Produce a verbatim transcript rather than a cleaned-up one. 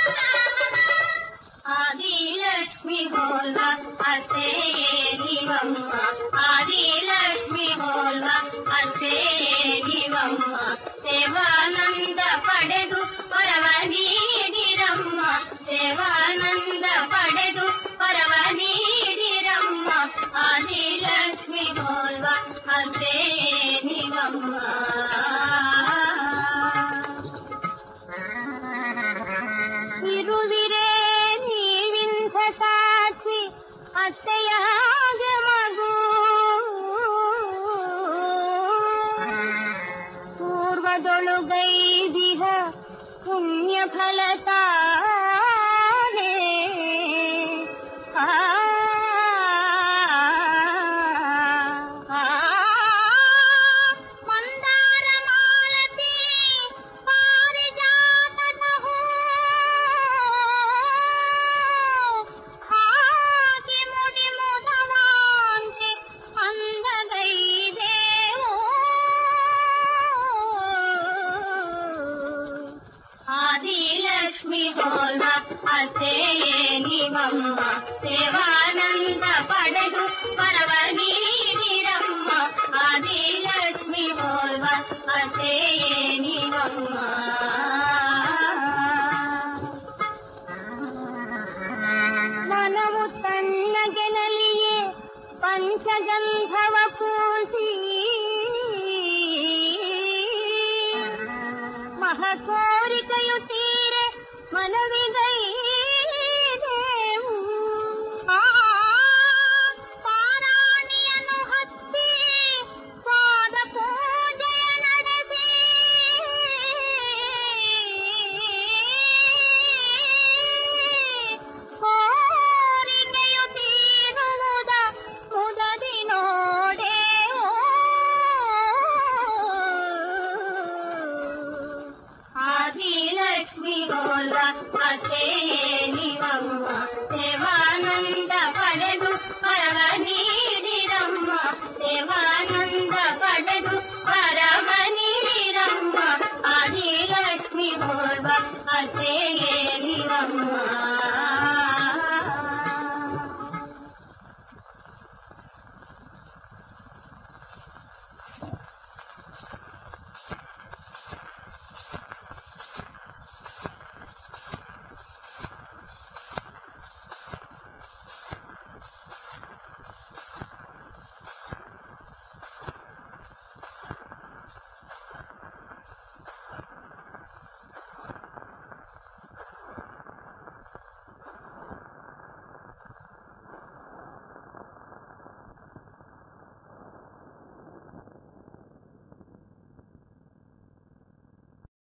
ಆದಿಲಕ್ಷ್ಮಿ ಬೋಲ್ವ ಅತ್ತೆಯೇ ನೀವಮ್ಮ, ಆದಿಲಕ್ಷ್ಮಿ ಬೋಲ್ವ ಅತ್ತೆಯೇ ನೀವಮ್ಮ, ದೇವಾನಂದ ಪಡೆದು ಪರವ ನೀಡಿರಮ್ಮ, ದೇವಾನಂದ ಪಡೆದು ಪರವ ನೀಡಿರಮ್ಮ, ಆದಿಲಕ್ಷ್ಮಿ ಬೋಲ್ವ ಅತ್ತೆಯೇ ನೀವಮ್ಮ. ಇರುವಿರೇ ನೀವಿಂಥ ಸಾಕ್ಷಿ ಅತ್ತೆಯಾಗ ಮಗು, ಪೂರ್ವದೊಳುಗೈದಿಹ ಪುಣ್ಯ ಫಲತಾನೆ, ಆ ಮಂದಾರ ಮಾಲತಿ ಪಾರಿಜಾತದ ಹೂ ಹಾಕಿ ಮುಡಿ ಮುದವಾಂತೆ ಅಂದಗೈದೇವೋ, ಆದಿಲಕ್ಷ್ಮಿ ಬೋಲ್ವ ಅತ್ತೆಯೇ ನೀವಮ್ಮ, ದೇವಾನಂದ ಪಡೆದು ಪರವ ನೀಡಿರಮ್ಮ, ಆದಿಲಕ್ಷ್ಮಿ ಬೋಲ್ವ ಅತ್ತೆಯೇ ನೀವಮ್ಮ. ಮನವು ತಣ್ಣಗೆನಲಿಯೇ ಪಂಚಗಂಧವ ಪೂಸಿ, ಮಹಕೋರಿಕೆಯು ತೀರೆ ಮನವಿಗೈದೇವು, ಆ ಪಾರಾಣಿಯನ್ನು ಹತ್ತಿ ಪಾದ ಪೂಜೆಯ ನಡೆಸಿ, ಕೋರಿಕೆಯು ತೀರುವುದ ಮುದದಿ ನೋಡೆವೋ, ಆದಿಲಕ್ಷ್ಮಿ ಬೋಲ್ವ ಅತ್ತೆಯೇ ನೀವಮ್ಮ,